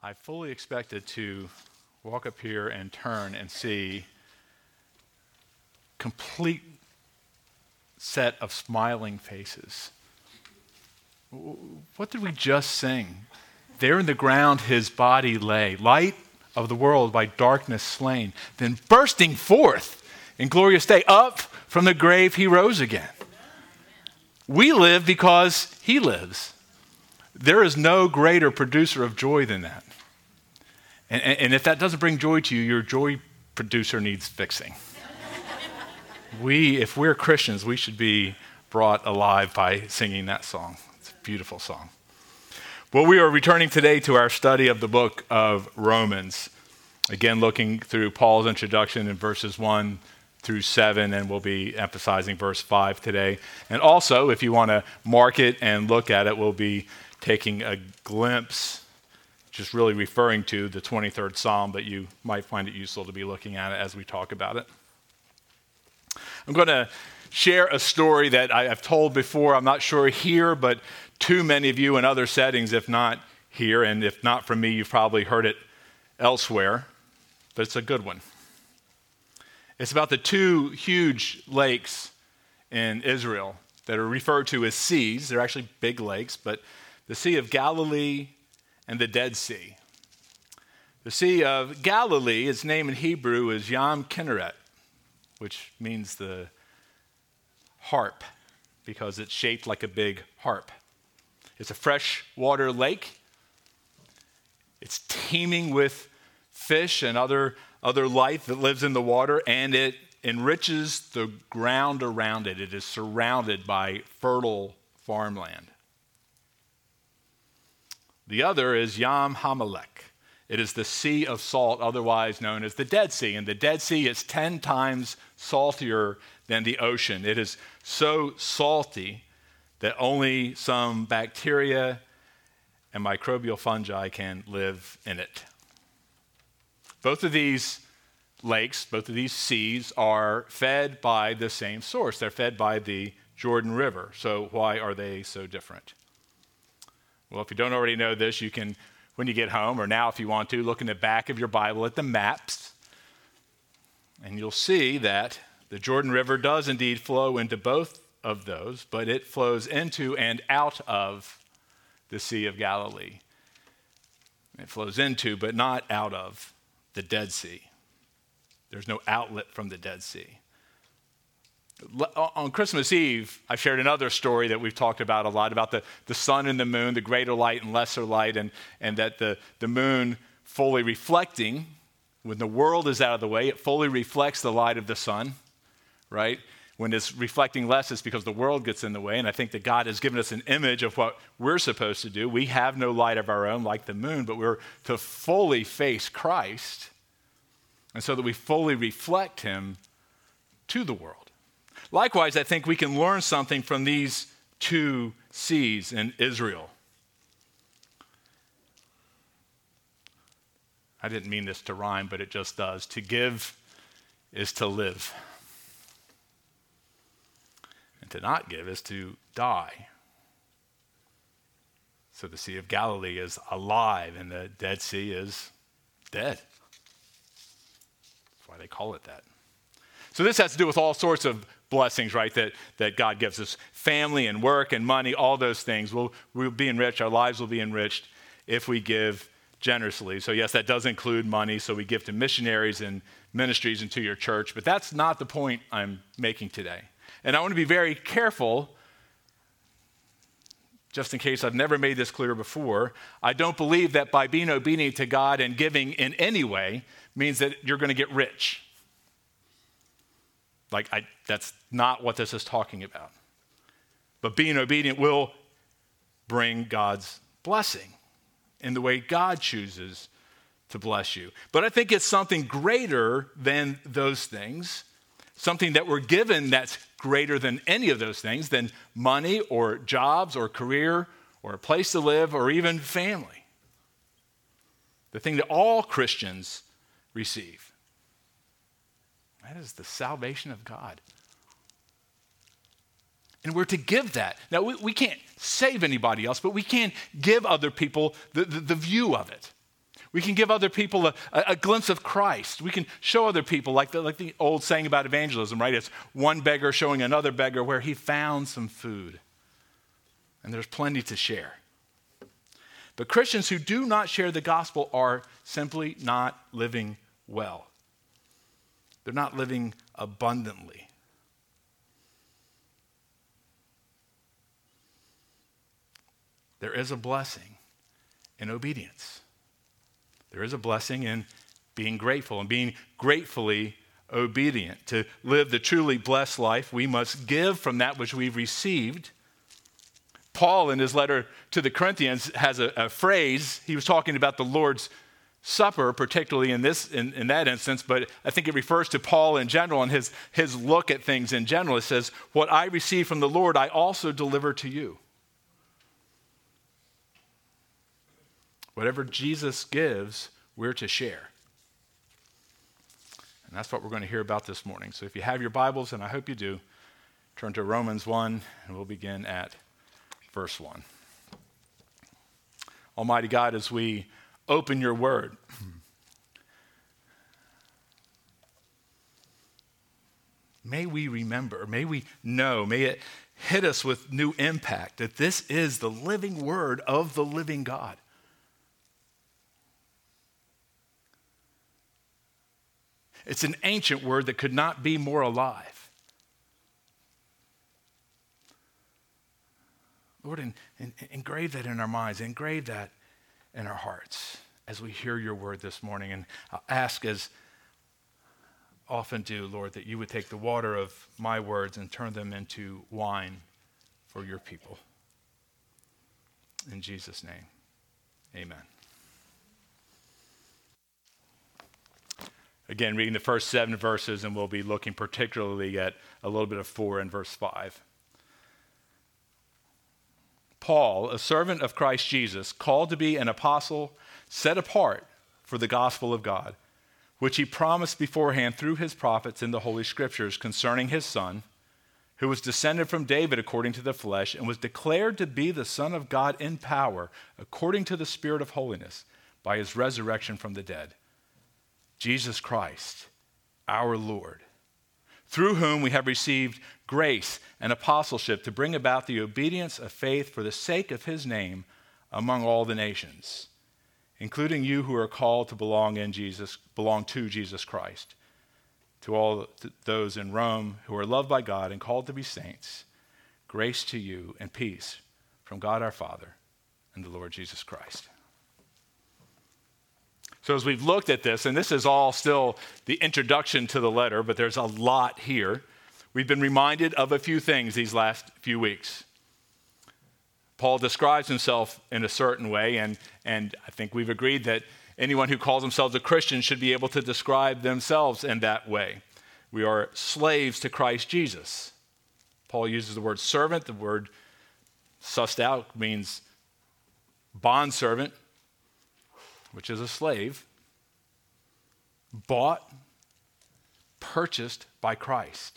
I fully expected to walk up here and turn and see complete set of smiling faces. What did we just sing? There in the ground his body lay, light of the world by darkness slain, then bursting forth in glorious day, up from the grave he rose again. We live because he lives. There is no greater producer of joy than that. And if that doesn't bring joy to you, your joy producer needs fixing. If we're Christians, we should be brought alive by singing that song. It's a beautiful song. Well, we are returning today to our study of the book of Romans. Again, looking through Paul's introduction in verses 1 through 7, and we'll be emphasizing verse 5 today. And also, if you want to mark it and look at it, we'll be taking a glimpse, just really referring to the 23rd Psalm, but you might find it useful to be looking at it as we talk about it. I'm going to share a story that I've told before. I'm not sure here, but to many of you in other settings, if not here, and if not from me, you've probably heard it elsewhere, but it's a good one. It's about the two huge lakes in Israel that are referred to as seas. They're actually big lakes, but the Sea of Galilee and the Dead Sea. The Sea of Galilee, its name in Hebrew is Yam Kinneret, which means the harp, because it's shaped like a big harp. It's a freshwater lake. It's teeming with fish and other life that lives in the water, and it enriches the ground around it. It is surrounded by fertile farmland. The other is Yam Hamelech. It is the Sea of Salt, otherwise known as the Dead Sea. And the Dead Sea is 10 times saltier than the ocean. It is so salty that only some bacteria and microbial fungi can live in it. Both of these lakes, both of these seas are fed by the same source. They're fed by the Jordan River. So why are they so different? Well, if you don't already know this, you can, when you get home, or now if you want to, look in the back of your Bible at the maps, and you'll see that the Jordan River does indeed flow into both of those, but it flows into and out of the Sea of Galilee. It flows into, but not out of, the Dead Sea. There's no outlet from the Dead Sea. On Christmas Eve, I shared another story that we've talked about a lot, about the sun and the moon, the greater light and lesser light, and that the moon fully reflecting, when the world is out of the way, it fully reflects the light of the sun, right? When it's reflecting less, it's because the world gets in the way, and I think that God has given us an image of what we're supposed to do. We have no light of our own like the moon, but we're to fully face Christ, and so that we fully reflect him to the world. Likewise, I think we can learn something from these two seas in Israel. I didn't mean this to rhyme, but it just does. To give is to live. And to not give is to die. So the Sea of Galilee is alive and the Dead Sea is dead. That's why they call it that. So this has to do with all sorts of blessings, right, that God gives us. Family and work and money, all those things. We'll be enriched. Our lives will be enriched if we give generously. So yes, that does include money. So we give to missionaries and ministries and to your church. But that's not the point I'm making today. And I want to be very careful, just in case I've never made this clear before. I don't believe that by being obedient to God and giving in any way means that you're going to get rich. That's not what this is talking about. But being obedient will bring God's blessing in the way God chooses to bless you. But I think it's something greater than those things, something that we're given that's greater than any of those things, than money or jobs or career or a place to live or even family. The thing that all Christians receive. That is the salvation of God. And we're to give that. Now, we can't save anybody else, but we can give other people the view of it. We can give other people a glimpse of Christ. We can show other people, like the old saying about evangelism, right? It's one beggar showing another beggar where he found some food. And there's plenty to share. But Christians who do not share the gospel are simply not living well. They're not living abundantly. There is a blessing in obedience. There is a blessing in being grateful and being gratefully obedient. To live the truly blessed life, we must give from that which we've received. Paul, in his letter to the Corinthians, has a phrase. He was talking about the Lord's Supper, particularly in that instance, but I think it refers to Paul in general and his look at things in general. It says, "What I received from the Lord, I also deliver to you." Whatever Jesus gives, we're to share. And that's what we're going to hear about this morning. So if you have your Bibles, and I hope you do, turn to Romans 1, and we'll begin at verse 1. Almighty God, as we open your word, may we remember, may we know, may it hit us with new impact that this is the living word of the living God. It's an ancient word that could not be more alive. Lord, engrave that in our minds, engrave that in our hearts as we hear your word this morning. And I'll ask, as often do, Lord, that you would take the water of my words and turn them into wine for your people. In Jesus' name, amen. Again, reading the first 7 verses, and we'll be looking particularly at a little bit of 4 and verse 5. Paul, a servant of Christ Jesus, called to be an apostle, set apart for the gospel of God, which he promised beforehand through his prophets in the Holy Scriptures concerning his Son, who was descended from David according to the flesh, and was declared to be the Son of God in power, according to the Spirit of holiness, by his resurrection from the dead. Jesus Christ, our Lord, through whom we have received grace and apostleship to bring about the obedience of faith for the sake of his name among all the nations, including you who are called to belong to Jesus Christ. To all those in Rome who are loved by God and called to be saints, grace to you and peace from God our Father and the Lord Jesus Christ. So as we've looked at this, and this is all still the introduction to the letter, but there's a lot here, we've been reminded of a few things these last few weeks. Paul describes himself in a certain way, and I think we've agreed that anyone who calls themselves a Christian should be able to describe themselves in that way. We are slaves to Christ Jesus. Paul uses the word servant. The word sussed out means bondservant, which is a slave, bought, purchased by Christ.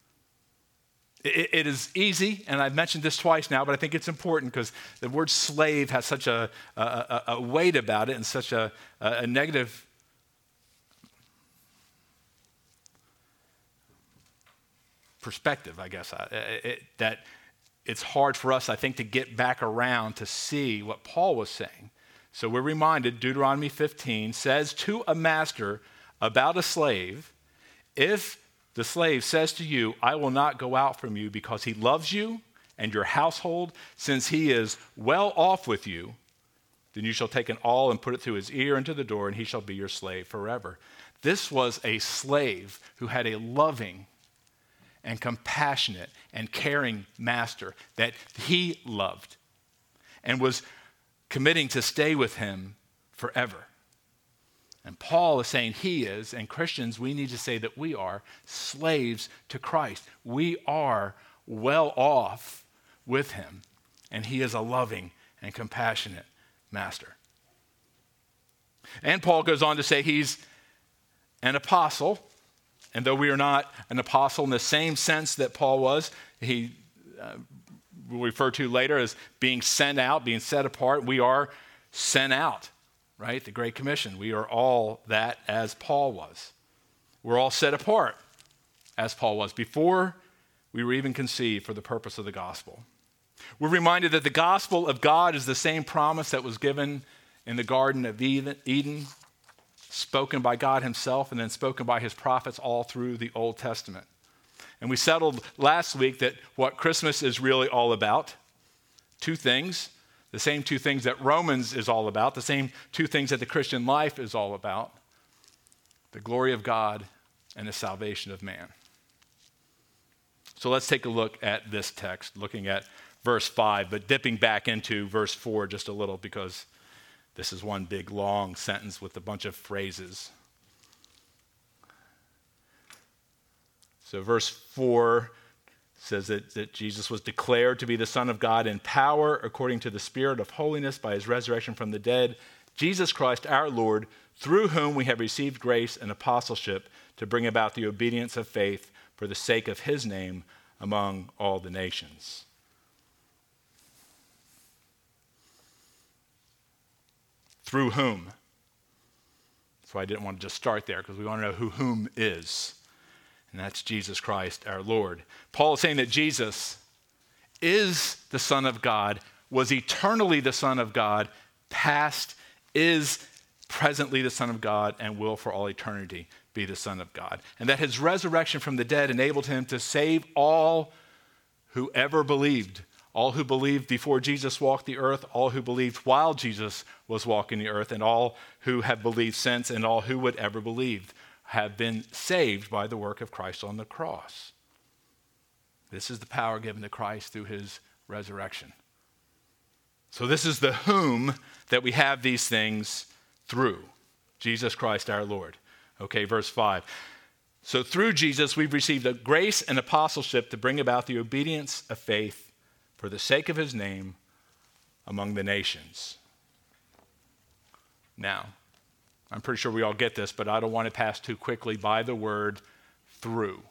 It is easy, and I've mentioned this twice now, but I think it's important because the word slave has such a weight about it and such a negative perspective, I guess, that it's hard for us, I think, to get back around to see what Paul was saying. So we're reminded, Deuteronomy 15 says to a master about a slave, if the slave says to you, I will not go out from you because he loves you and your household, since he is well off with you, then you shall take an awl and put it through his ear and to the door, and he shall be your slave forever. This was a slave who had a loving and compassionate and caring master that he loved and was committing to stay with him forever. And Paul is saying he is, and Christians, we need to say that we are slaves to Christ. We are well off with him, and he is a loving and compassionate master. And Paul goes on to say he's an apostle, and though we are not an apostle in the same sense that Paul was, he we'll refer to later as being sent out, being set apart. We are sent out, right? The Great Commission. We are all that as Paul was. We're all set apart as Paul was before we were even conceived for the purpose of the gospel. We're reminded that the gospel of God is the same promise that was given in the Garden of Eden, spoken by God himself and then spoken by his prophets all through the Old Testament. And we settled last week that what Christmas is really all about, two things, the same two things that Romans is all about, the same two things that the Christian life is all about, the glory of God and the salvation of man. So let's take a look at this text, looking at verse 5, but dipping back into verse 4 just a little because this is one big long sentence with a bunch of phrases. So verse 4 says that Jesus was declared to be the Son of God in power according to the Spirit of holiness by his resurrection from the dead, Jesus Christ our Lord, through whom we have received grace and apostleship to bring about the obedience of faith for the sake of his name among all the nations. Through whom? That's why I didn't want to just start there, because we want to know who whom is. And that's Jesus Christ, our Lord. Paul is saying that Jesus is the Son of God, was eternally the Son of God, past, is presently the Son of God, and will for all eternity be the Son of God. And that his resurrection from the dead enabled him to save all who ever believed. All who believed before Jesus walked the earth, all who believed while Jesus was walking the earth, and all who have believed since, and all who would ever believe have been saved by the work of Christ on the cross. This is the power given to Christ through his resurrection. So this is the whom that we have these things through, Jesus Christ our Lord. Okay, verse 5. So through Jesus we've received a grace and apostleship to bring about the obedience of faith for the sake of his name among the nations. Now, I'm pretty sure we all get this, but I don't want to pass too quickly by the word through.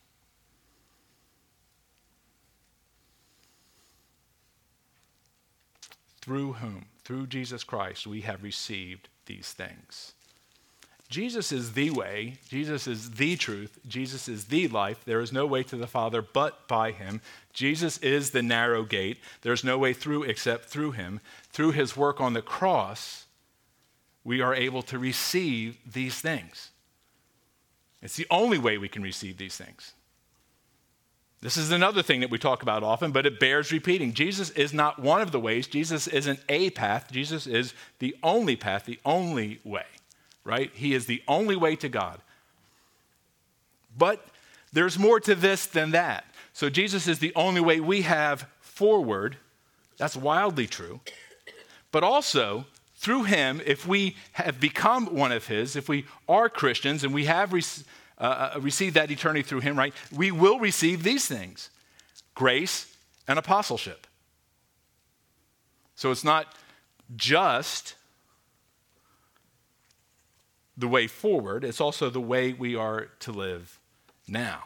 Through whom? Through Jesus Christ, we have received these things. Jesus is the way, Jesus is the truth, Jesus is the life. There is no way to the Father but by him. Jesus is the narrow gate. There's no way through except through him. Through his work on the cross, we are able to receive these things. It's the only way we can receive these things. This is another thing that we talk about often, but it bears repeating. Jesus is not one of the ways. Jesus isn't a path. Jesus is the only path, the only way. Right? He is the only way to God. But there's more to this than that. So Jesus is the only way we have forward. That's wildly true. But also, through him, if we have become one of his, if we are Christians and we have received that eternity through him, right, we will receive these things: grace and apostleship. So it's not just the way forward, it's also the way we are to live now.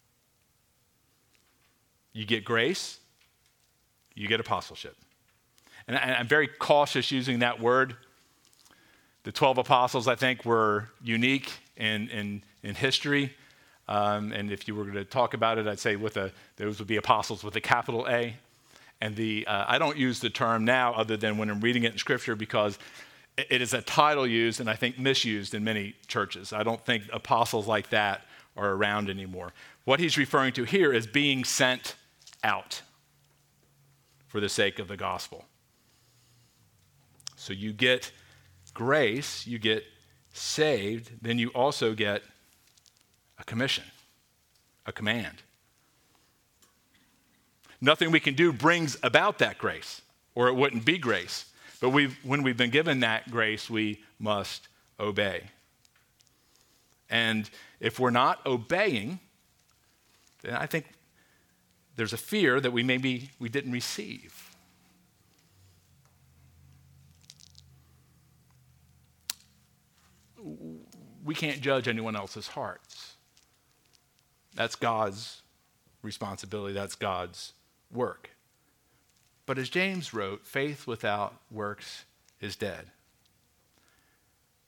You get grace, you get apostleship. And I'm very cautious using that word. The 12 apostles, I think, were unique in history. And if you were going to talk about it, I'd say those would be apostles with a capital A. And I don't use the term now other than when I'm reading it in Scripture, because it is a title used and I think misused in many churches. I don't think apostles like that are around anymore. What he's referring to here is being sent out for the sake of the gospel. So you get grace, you get saved, then you also get a commission, a command. Nothing we can do brings about that grace, or it wouldn't be grace. But when we've been given that grace, we must obey. And if we're not obeying, then I think there's a fear that we didn't receive. We can't judge anyone else's hearts. That's God's responsibility. That's God's work. But as James wrote, faith without works is dead.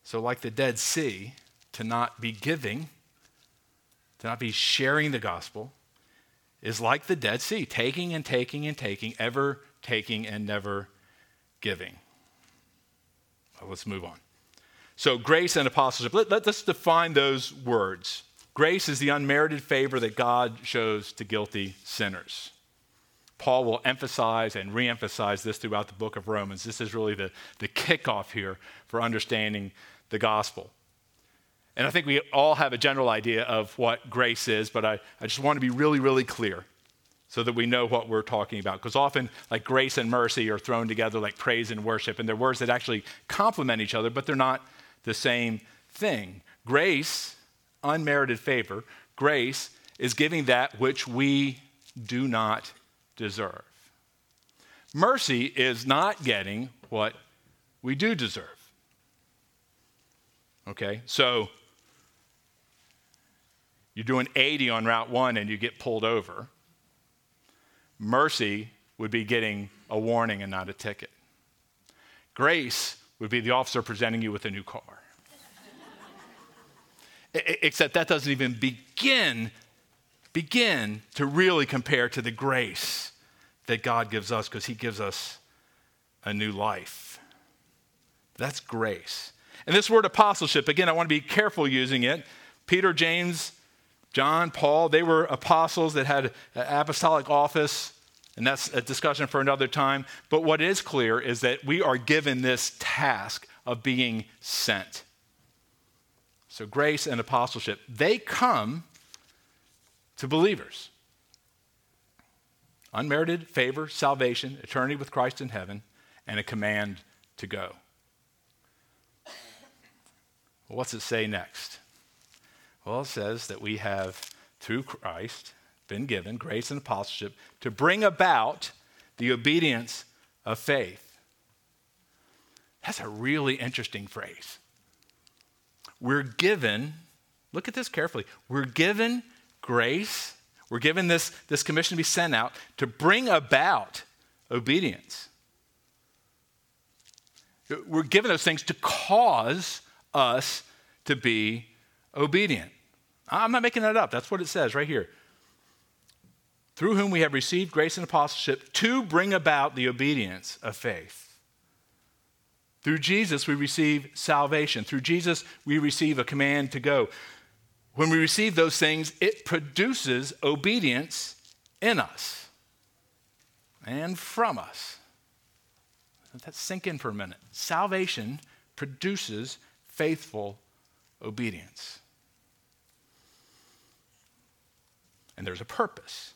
So like the Dead Sea, to not be giving, to not be sharing the gospel, is like the Dead Sea, taking and taking and taking, ever taking and never giving. Well, let's move on. So grace and apostleship, let's define those words. Grace is the unmerited favor that God shows to guilty sinners. Paul will emphasize and re-emphasize this throughout the book of Romans. This is really the kickoff here for understanding the gospel. And I think we all have a general idea of what grace is, but I just want to be really, really clear so that we know what we're talking about. Because often, like grace and mercy are thrown together like praise and worship, and they're words that actually complement each other, but they're not the same thing. Grace, unmerited favor, grace is giving that which we do not deserve. Mercy is not getting what we do deserve. Okay, so you're doing 80 on Route 1 and you get pulled over. Mercy would be getting a warning and not a ticket. Grace would be the officer presenting you with a new car. Except that doesn't even begin to really compare to the grace that God gives us, because he gives us a new life. That's grace. And this word apostleship, again, I want to be careful using it. Peter, James, John, Paul, they were apostles that had an apostolic office, and that's a discussion for another time. But what is clear is that we are given this task of being sent. So grace and apostleship, they come to believers. Unmerited favor, salvation, eternity with Christ in heaven, and a command to go. Well, what's it say next? Well, it says that we have, through Christ, been given grace and apostleship to bring about the obedience of faith. That's a really interesting phrase. We're given, look at this carefully, we're given grace, we're given this commission to be sent out to bring about obedience. We're given those things to cause us to be obedient. I'm not making that up. That's what it says right here. Through whom we have received grace and apostleship to bring about the obedience of faith. Through Jesus, we receive salvation. Through Jesus, we receive a command to go. When we receive those things, it produces obedience in us and from us. Let that sink in for a minute. Salvation produces faithful obedience. And there's a purpose.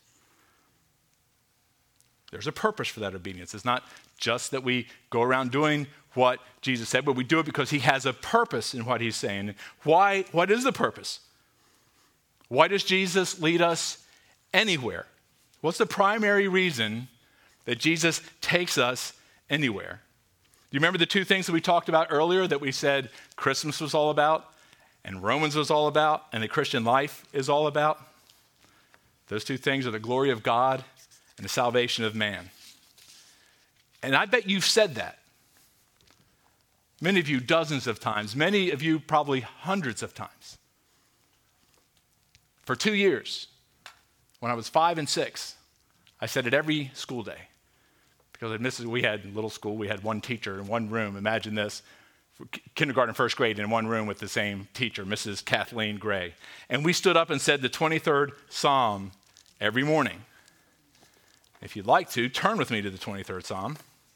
There's a purpose for that obedience. It's not just that we go around doing what Jesus said, but we do it because he has a purpose in what he's saying. Why? What is the purpose? Why does Jesus lead us anywhere? What's the primary reason that Jesus takes us anywhere? Do you remember the two things that we talked about earlier that we said Christmas was all about, and Romans was all about, and the Christian life is all about? Those two things are the glory of God and the salvation of man. And I bet you've said that. Many of you dozens of times, many of you probably hundreds of times. For 2 years, when I was 5 and 6, I said it every school day. Because we had little school, we had one teacher in one room. Imagine this, kindergarten, first grade in one room with the same teacher, Mrs. Kathleen Gray. And we stood up and said the 23rd Psalm every morning. If you'd like to, turn with me to the 23rd Psalm.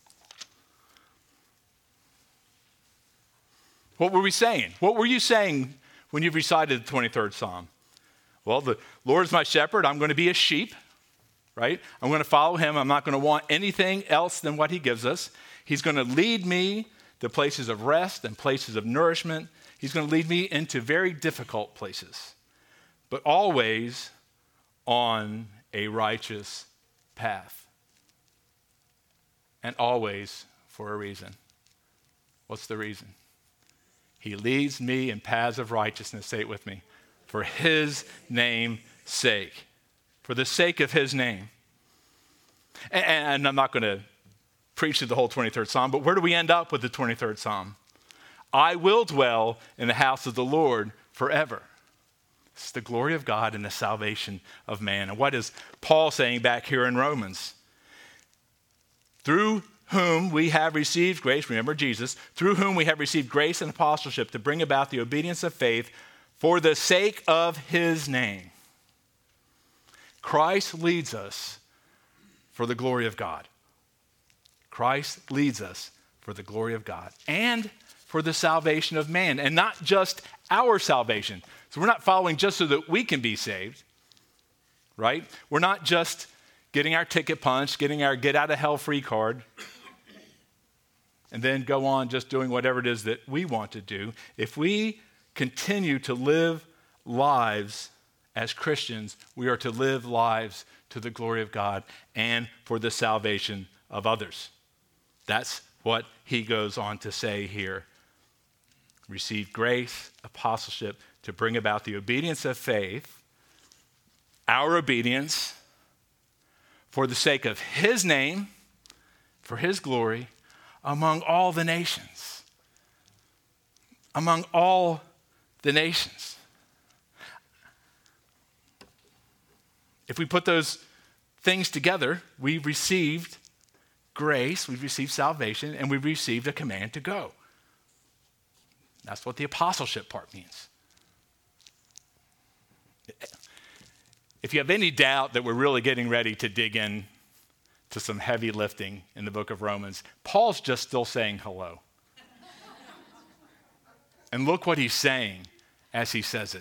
What were we saying? What were you saying when you recited the 23rd Psalm? Well, the Lord is my shepherd. I'm going to be a sheep, right? I'm going to follow him. I'm not going to want anything else than what he gives us. He's going to lead me to places of rest and places of nourishment. He's going to lead me into very difficult places, but always on a righteous path. And always for a reason. What's the reason? He leads me in paths of righteousness, say it with me, for his name's sake. For the sake of his name. And I'm not going to preach through the whole 23rd Psalm, but where do we end up with the 23rd Psalm? I will dwell in the house of the Lord forever. It's the glory of God and the salvation of man. And what is Paul saying back here in Romans? Through whom we have received grace, remember Jesus, through whom we have received grace and apostleship to bring about the obedience of faith for the sake of his name. Christ leads us for the glory of God. Christ leads us for the glory of God and for the salvation of man, and not just our salvation. So we're not following just so that we can be saved, right? We're not just getting our ticket punched, getting our get out of hell free card, and then go on just doing whatever it is that we want to do. If we continue to live lives as Christians, we are to live lives to the glory of God and for the salvation of others. That's what he goes on to say here. Receive grace, apostleship, to bring about the obedience of faith, our obedience, for the sake of his name, for his glory, among all the nations. Among all the nations. If we put those things together, we've received grace, we've received salvation, and we've received a command to go. That's what the apostleship part means. If you have any doubt that we're really getting ready to dig in to some heavy lifting in the book of Romans, Paul's just still saying hello. And look what he's saying as he says it.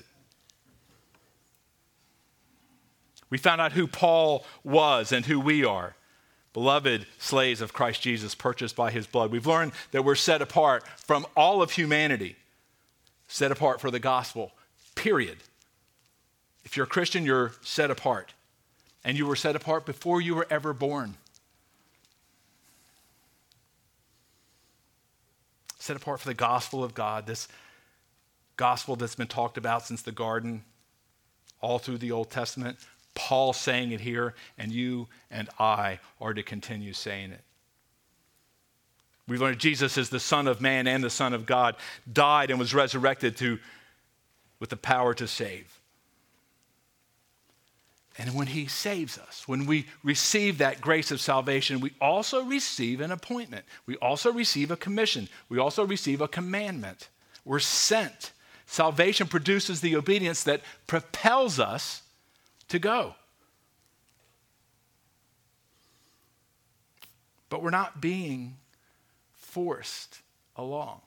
We found out who Paul was and who we are. Beloved slaves of Christ Jesus, purchased by his blood. We've learned that we're set apart from all of humanity, set apart for the gospel, period. If you're a Christian, you're set apart. And you were set apart before you were ever born. Set apart for the gospel of God, this gospel that's been talked about since the garden, all through the Old Testament. Paul saying it here, and you and I are to continue saying it. We've learned Jesus is the Son of Man and the Son of God, died and was resurrected with the power to save. And when he saves us, when we receive that grace of salvation, we also receive an appointment. We also receive a commission. We also receive a commandment. We're sent. Salvation produces the obedience that propels us to go. But we're not being forced along.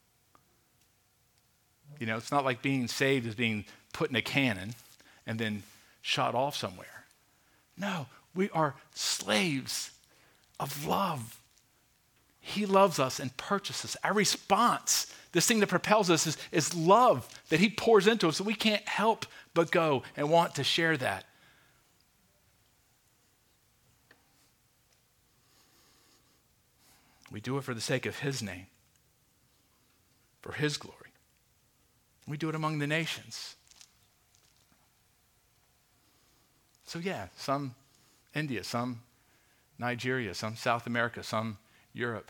You know, it's not like being saved is being put in a cannon and then shot off somewhere. No, we are slaves of love. He loves us and purchases us. Our response, this thing that propels us, is love that he pours into us, so we can't help but go and want to share that. We do it for the sake of his name, for his glory. We do it among the nations. So yeah, some India, some Nigeria, some South America, some Europe.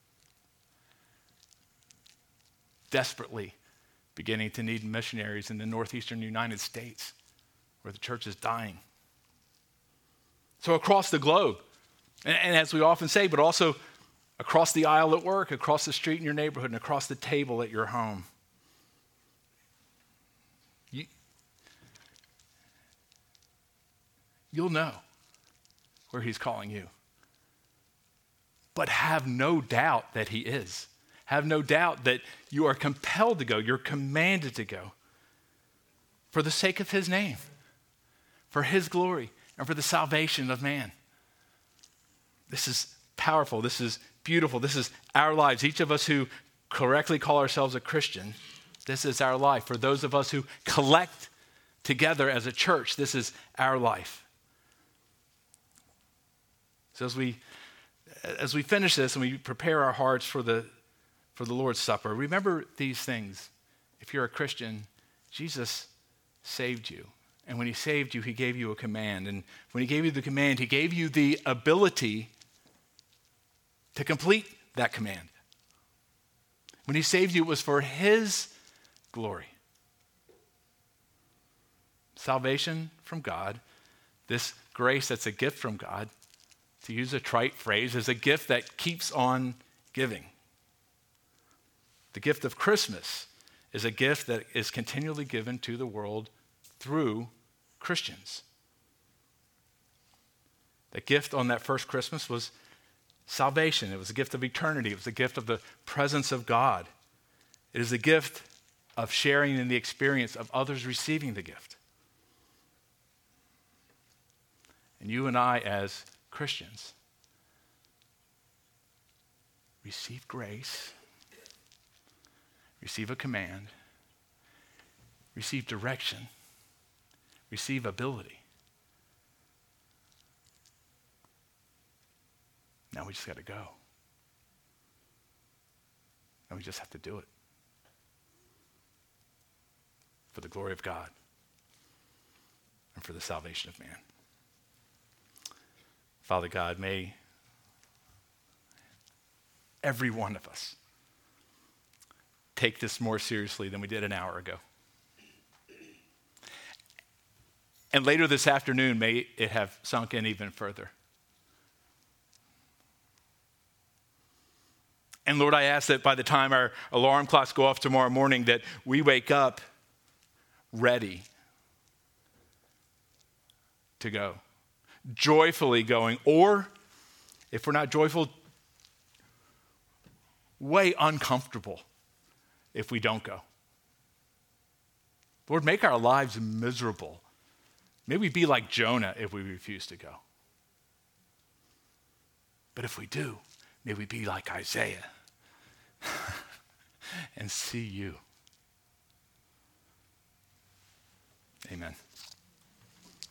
Desperately beginning to need missionaries in the northeastern United States where the church is dying. So across the globe, and as we often say, but also across the aisle at work, across the street in your neighborhood, and across the table at your home. You'll know where he's calling you. But have no doubt that he is. Have no doubt that you are compelled to go. You're commanded to go for the sake of his name, for his glory, and for the salvation of man. This is powerful. This is beautiful. This is our lives. Each of us who correctly call ourselves a Christian, this is our life. For those of us who collect together as a church, this is our life. So as we finish this and we prepare our hearts for the Lord's Supper, remember these things. If you're a Christian, Jesus saved you. And when he saved you, he gave you a command. And when he gave you the command, he gave you the ability to complete that command. When he saved you, it was for his glory. Salvation from God, this grace that's a gift from God, to use a trite phrase, is a gift that keeps on giving. The gift of Christmas is a gift that is continually given to the world through Christians. The gift on that first Christmas was salvation. It was a gift of eternity. It was a gift of the presence of God. It is a gift of sharing in the experience of others receiving the gift. And you and I, as Christians, receive grace, receive a command, receive direction, receive ability. Now we just got to go. And we just have to do it for the glory of God and for the salvation of man. Father God, may every one of us take this more seriously than we did an hour ago. And later this afternoon, may it have sunk in even further. And Lord, I ask that by the time our alarm clocks go off tomorrow morning, that we wake up ready to go, joyfully going, or if we're not joyful, way uncomfortable if we don't go. Lord, make our lives miserable. May we be like Jonah if we refuse to go. But if we do, may we be like Isaiah and see you. Amen.